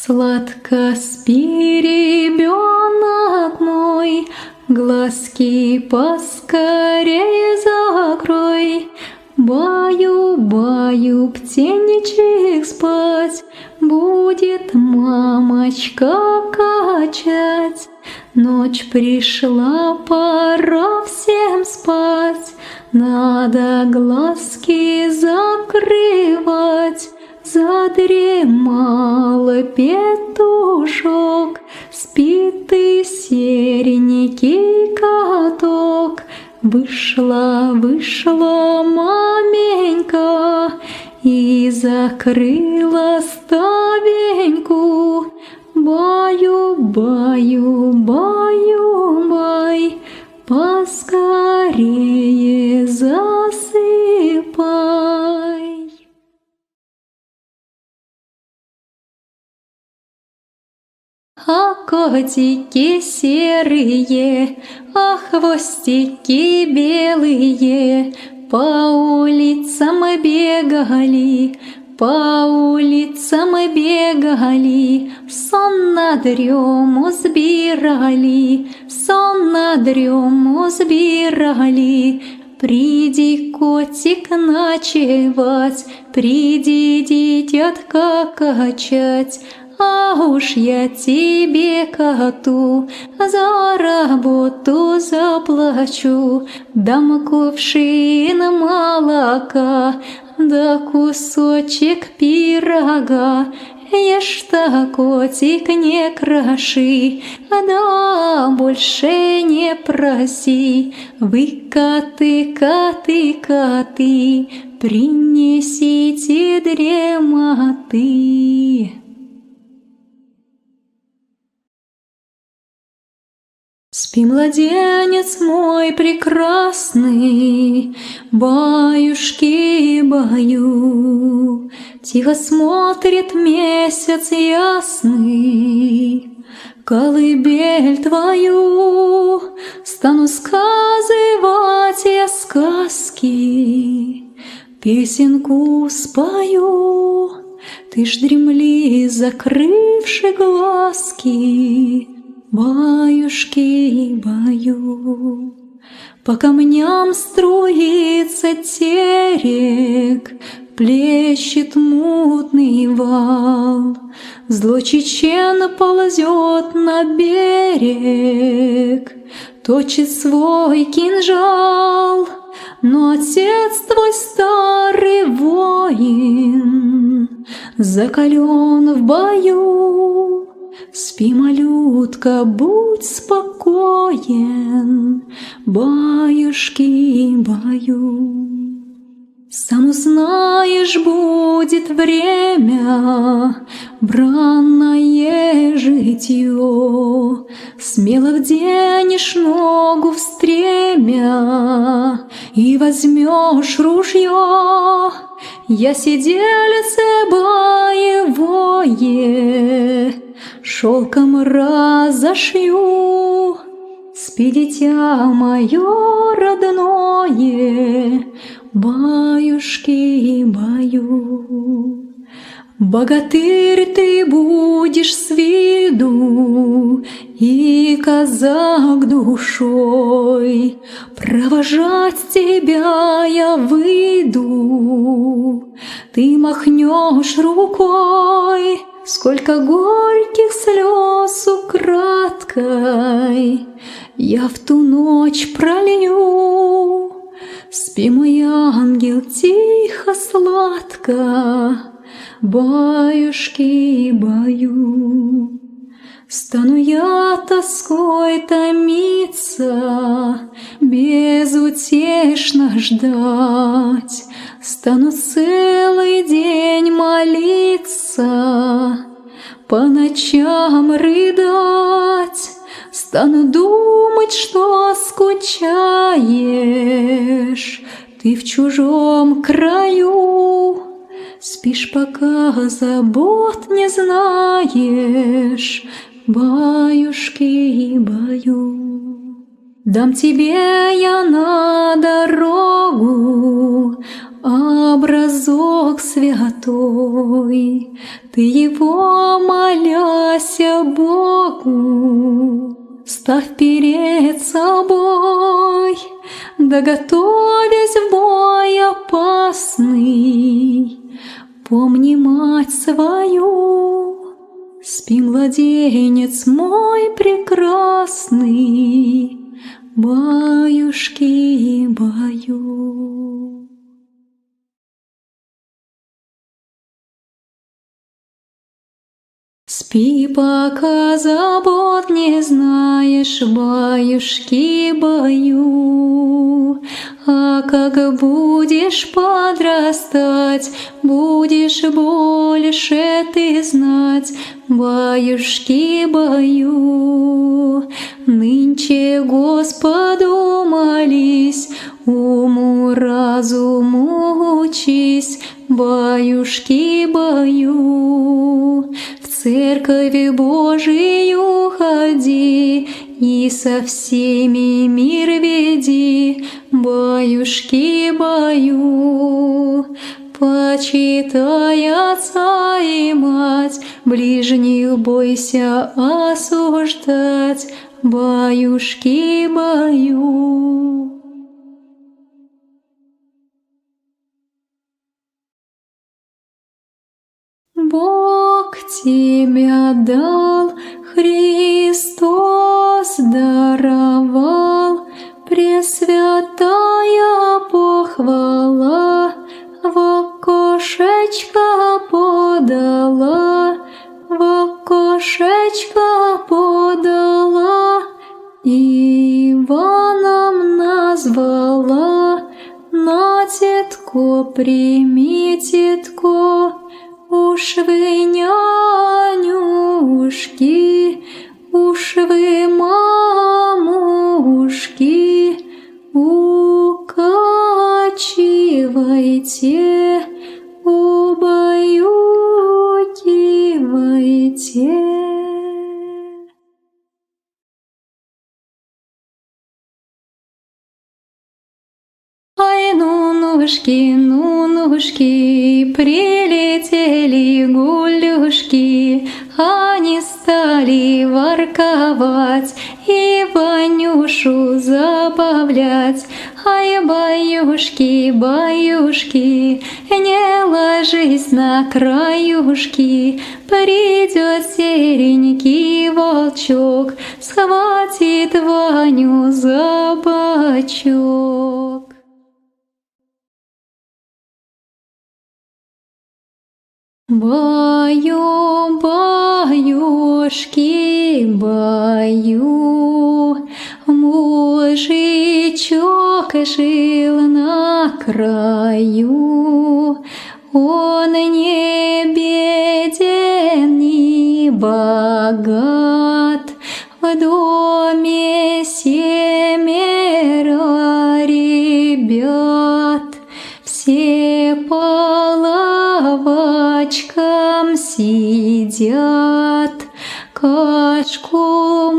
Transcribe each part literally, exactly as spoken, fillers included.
Сладко спи, ребенок мой, глазки поскорее закрой. Баю-баю, птенчик спать, будет мамочка качать. Ночь пришла, пора всем спать, надо глазки закрывать. Задремал петушок, спит и серенький каток. Вышла, вышла маменька и закрыла ставеньку. Баю-баю, баю-бай, поскорее засыпай. А котики серые, а хвостики белые по улицам бегали, по улицам бегали, сон на дрему сбирали, сон на дрему сбирали. Приди, котик, ночевать, приди, дитятка, качать. А уж я тебе, коту, за работу заплачу. Дам кувшин молока, да кусочек пирога. Ешь-то, котик, не кроши, да больше не проси. Вы, коты, коты, коты, принесите дремоты. Спи, младенец мой прекрасный, баюшки-баю. Тихо смотрит месяц ясный, колыбель твою. Стану сказывать я сказки, песенку спою. Ты ж дремли, закрывши глазки, баюшки-баю. По камням струится терек, плещет мутный вал. Злой чечен ползет на берег, точит свой кинжал. Но отец твой старый воин закален в бою. Спи, малютка, будь спокоен, баюшки-баю. Сам узнаешь, будет время, бранное житье. Смело вденешь ногу в стремя и возьмешь ружье. Я сидельце боевое шелком разошью. Спи, дитя мое родное, баюшки-баю. Богатырь ты будешь с виду и казак душой. Провожать тебя я выйду, ты махнешь рукой. Сколько горьких слез украдкой я в ту ночь пролью. Спи, мой ангел, тихо, сладко, баюшки-баю. Стану я тоской томиться, безутешно ждать. Стану целый день молиться, по ночам рыдать. Стану думать, что скучаешь ты в чужом краю. Спишь, пока забот не знаешь, баюшки-баю. Дам тебе я на дорогу образок святой, ты его, моляся Богу, ставь перед собой, да готовясь в бой опасный, помни мать свою. Спи, младенец мой прекрасный, баюшки, баю. Спи, пока забот не знаешь, баюшки, баю. А как будешь подрастать, будешь больше ты знать, баюшки, баю. Нынче Господу молись, уму разуму учись, баюшки, баю. В церковь Божию ходи и со всеми мир веди, баюшки, баю. Почитай отца и мать, ближних бойся осуждать, баюшки, баю. Бог тебя дал, Христос даровал, пресвятая похвала в окошечко подала, в окошечко подала, Иваном назвала. На тетко прими, тетко, уж вы нянюшки, уж вы мамушки, укачивайте, убаюкивайте. Ай, нунушки, нунушки, прилетели гулюшки, они стали ворковать и Ванюшу забавлять. Ай, баюшки, баюшки, не ложись на краюшки, придет серенький волчок, схватит Ваню за бочок. Баю, баюшки, баю, мужичок жил на краю. Он не беден, не богат, в доме семеро ребят, все по лавочкам сидят, кашку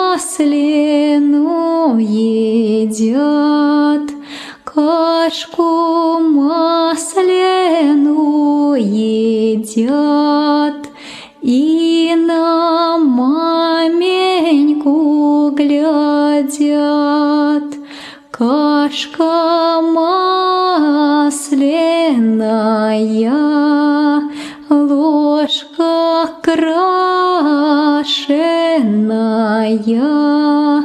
масляную едят, кашку масляную едят, и на маменьку глядят. Кашка масляная, ложка крашеная,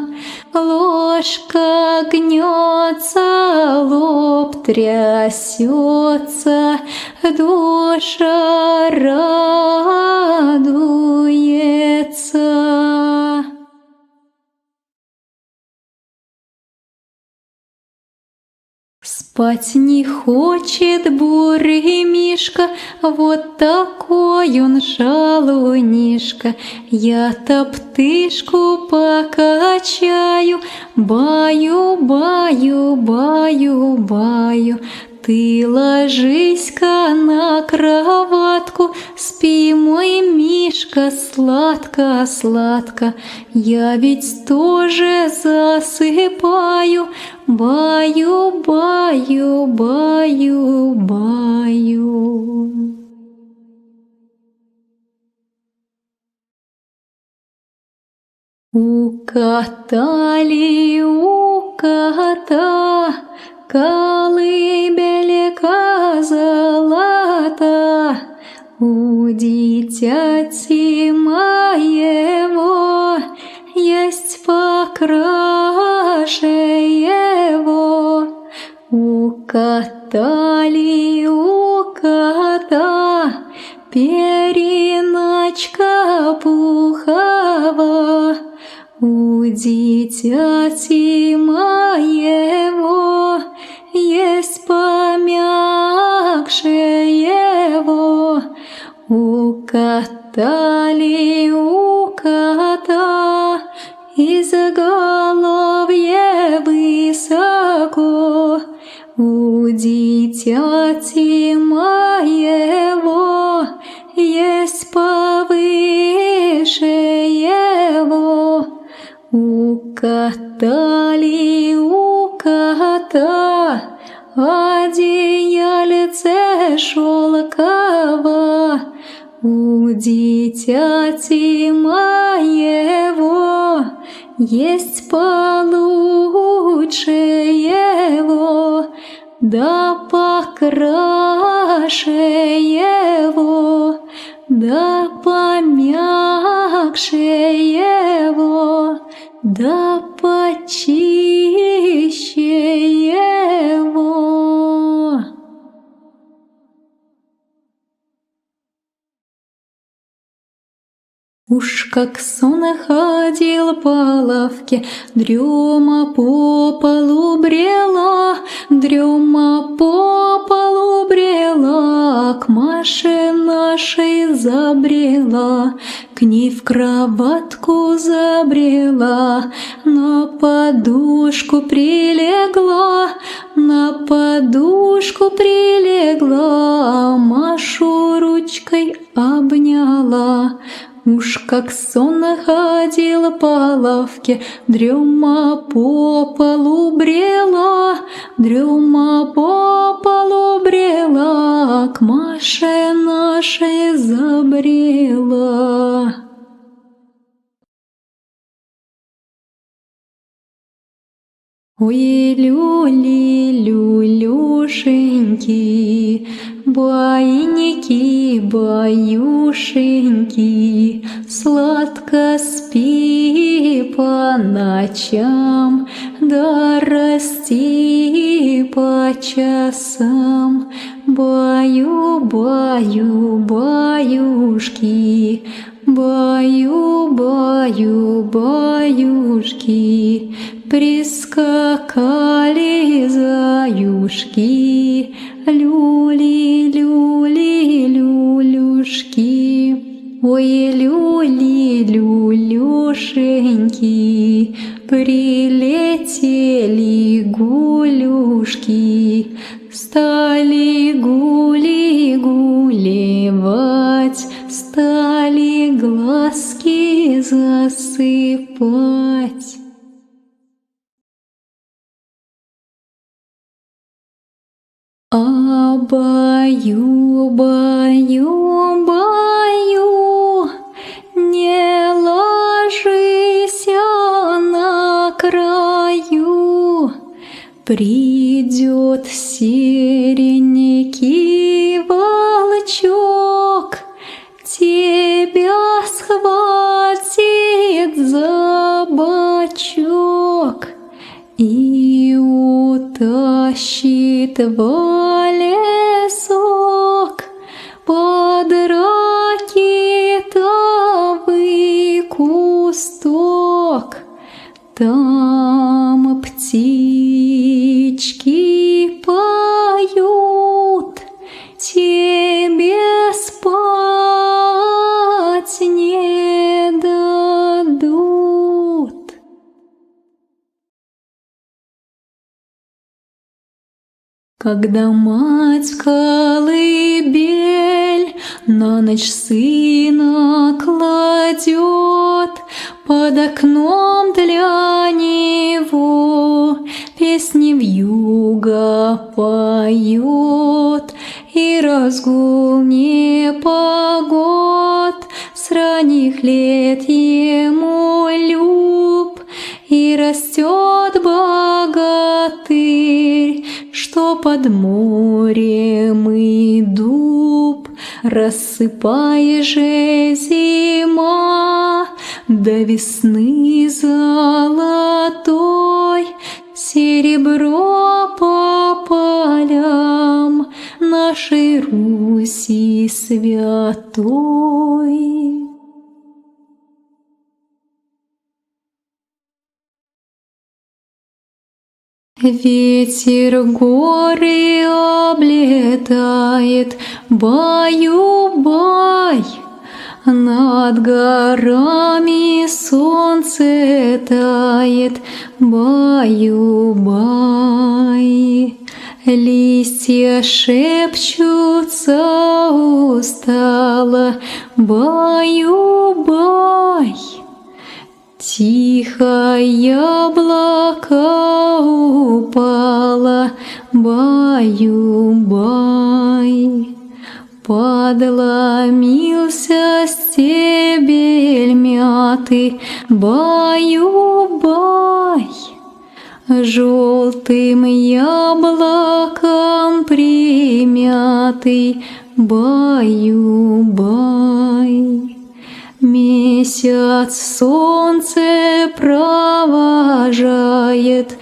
ложка гнется, лоб трясется, душа радуется. Спать не хочет бурый мишка, вот такой он шалунишка. Я топтышку покачаю, баю, баю, баю, баю. ты ложись-ка на кроватку, спи, мой Мишка, сладко-сладко. Я ведь тоже засыпаю, баю, баю, баю, баю. Укатали у кота колыбелька золота, у дитяти моего есть покраше его. Укатали у кота периночка пухова, у дитяти моего есть помягче его. Укатали у кота изголовье высоко, у дитяти моего есть повыше его. Укатали у кота одеяльце шелково, у дитяти моего есть получше его, да покраше его, да помягче его, да почище его. Уж как сон ходил по лавке, дрема по полу брела, дрема по полу брела, к Маше нашей забрела, к ней в кроватку забрела, на подушку прилегла, на подушку прилегла, Машу ручкой обняла. Уж как сон ходила по лавке, дрема по полу брела, дрема по полу брела, к Маше нашей забрела. Ой, люли, люлюшеньки, байники, баюшеньки, сладко спи по ночам, да расти по часам. Баю, баю, баюшки, баю, баю, баюшки, прискакали заюшки, люли, люли, люлюшки. Ой, люли, люлюшеньки, прилетели гулюшки, стали гули гулевать, стали глазки засыпать. А баю, баю, баю, не ложись на краю, придет серенький волчок, тебя схватит за бочок и утащит в лесок под ракитовый кусток. Там птички поют, тебе спать не дадут. Когда мать в колыбель на ночь сына кладет, под окном для него песни вьюга поет, и разгул непогод с ранних лет ему люб, и растет богатырь, что под морем и дуб. Рассыпай же, зима, до весны золотой серебро по полям нашей Руси святой. Ветер горы облетает, баю-бай, над горами солнце тает, баю-бай. Листья шепчутся устало, баю-бай. Тихо яблоко упало, баю-бай. Подломился стебель мяты, баю-бай. Желтым яблоком примятый, баю-бай. Месяц солнце провожает,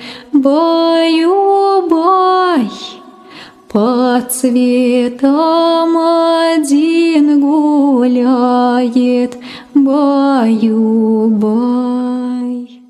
баю-бай. По цветам один гуляет, баю-бай.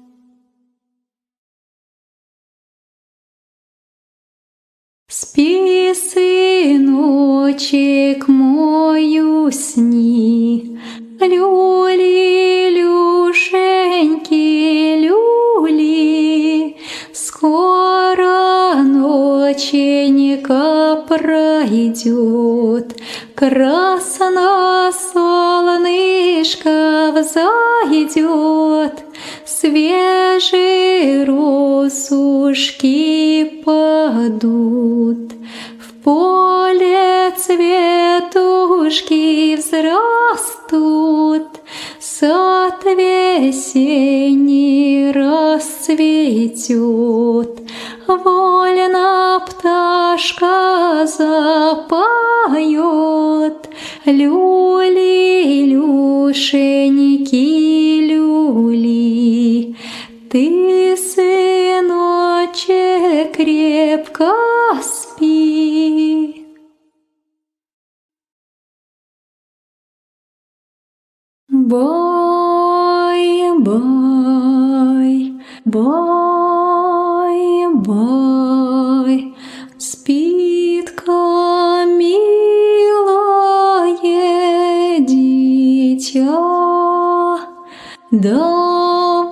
Спи, сыночек мой, усни, люли, люшеньки, люли. Скоро ноченька пройдет, красно солнышко взойдет, свежие росушки падут, в поле цветушки взрастут, сад весенний расцветет, вольно пташка запоет, люли, люшеньки, люли. Ты, сыночек, крепко спи. Бай, бай, бай, бай, спит-ка милое дитя, до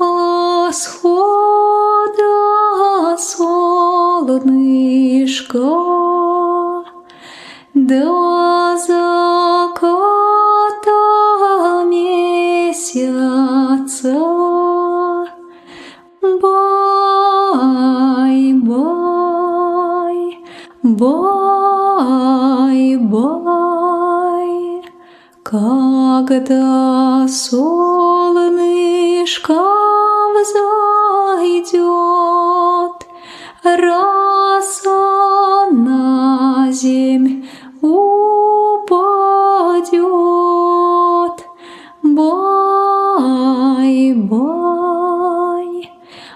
восхода солнышка, до заката месяца. Бай, бай, бай, бай. Когда солнышко взойдет, роса на земь упадет. Бай, бай,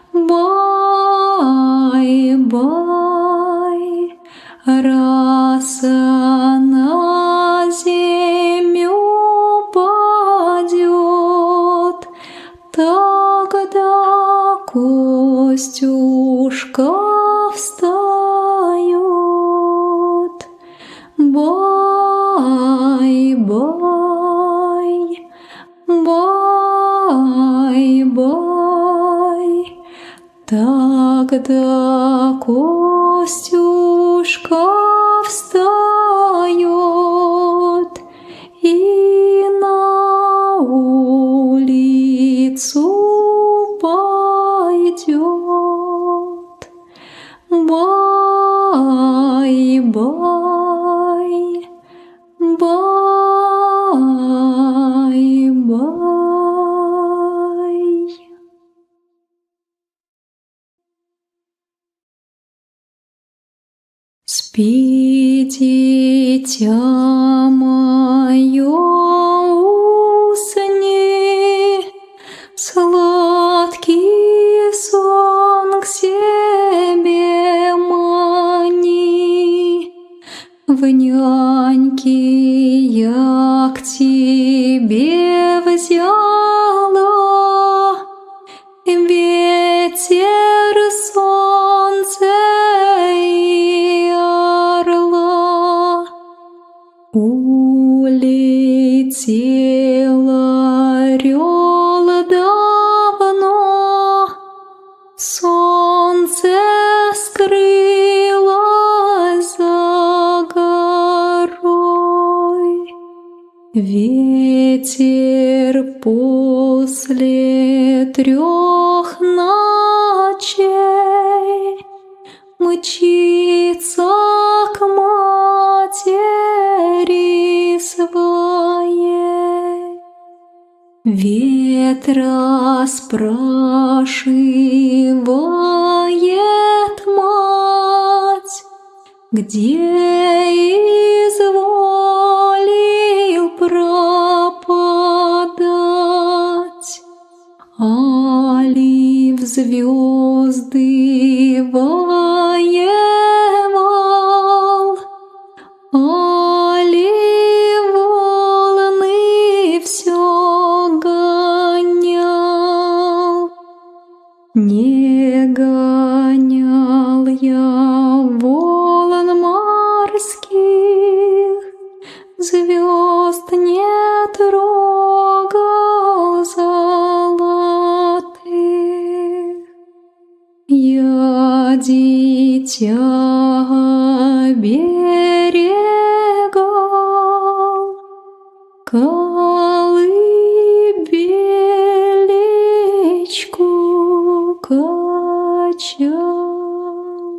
бай, бай. Роса на земь упадет, тогда Костюшка встает. Бай, бай, бай, бай. Тогда Костюшка улицу пойдет. Бай-бай, бай-бай. Спи, дитя мое, усни, сладкий сон к себе мани. В няньки я к тебе взяла ветер, солнце и орла. Улетел орел давно, солнце скрылось за горой. Ветер после трех ночей мчится к матери своей. Ветра спрашивает мать, где изволил пропадать. Али в звезды воевал, али волны все гонял. Не гонял я волн морских, звезд не трогал золотых. Я дитя берегал, колыбелечку качал.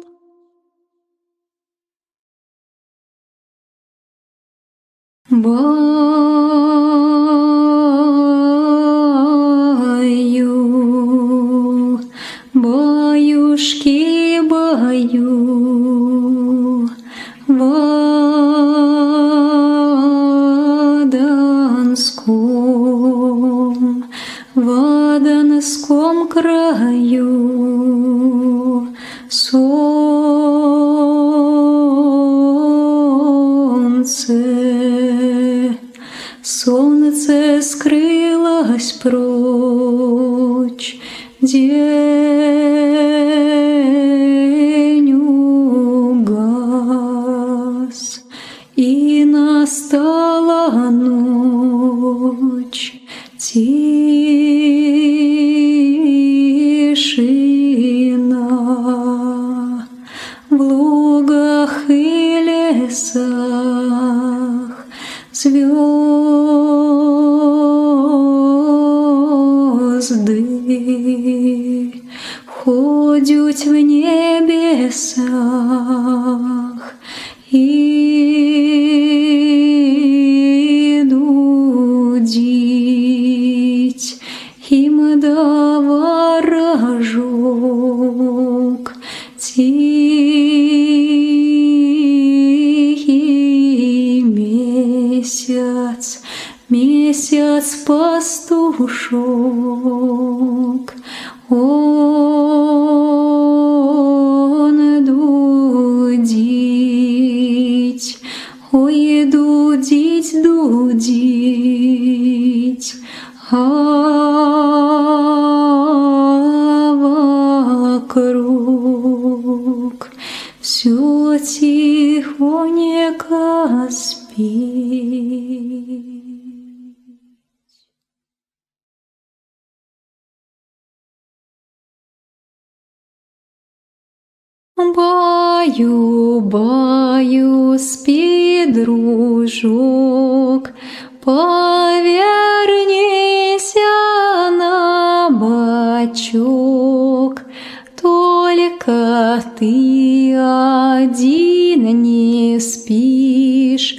Баю, баюшки, баю, в Адонском, в Адонском краю солнце, солнце скрылось прочь, день угас, и настала ночь, тишина. В лугах и лесах звезды ходят в небесах, и дудить им да ворожок тихий месяц, месяц пастушок. Он дудить, ой, дудить, дудить, а вокруг все тихонько спит. Баю, баю, спи, дружок, повернися на башмачок. Только ты один не спишь,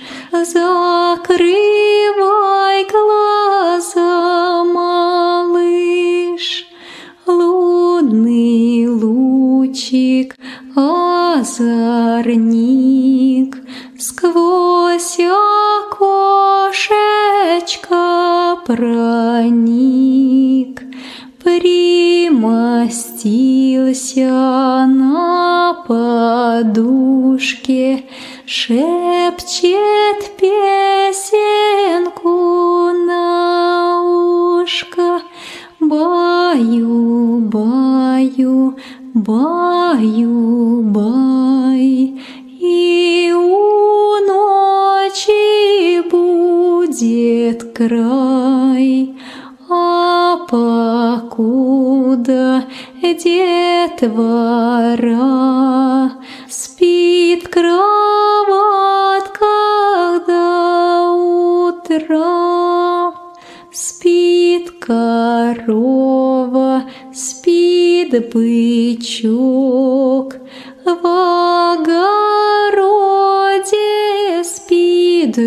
закрывай глаза, малыш. Лунный лучик, озорник, сквозь окошечко проник, примостился на подушке, шепчет песенку на ушко. Баю, баю, баю, бай, и у ночи будет край. А покуда детвора спит кроватка до утра, спит корова, спит бычок, в огороде спит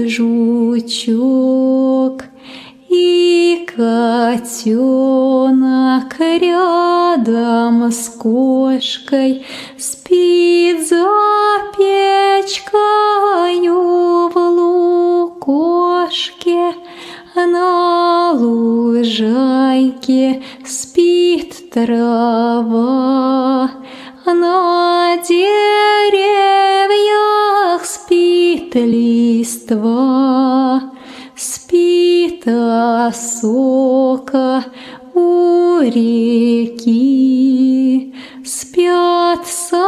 жучок. И котенок рядом с кошкой спит за печкою в лукошке. На лужайке спит трава, на деревьях спит листва. Спит осока у реки, спят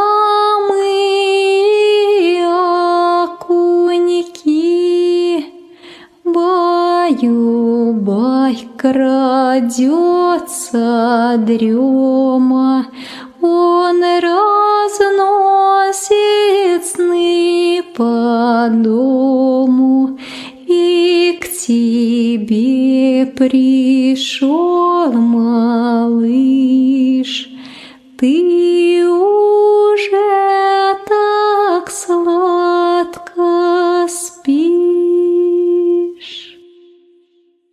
самые окуньки. Баю-бай, крадется дрема, он разносит сны по дому. И к тебе пришел малыш, ты уже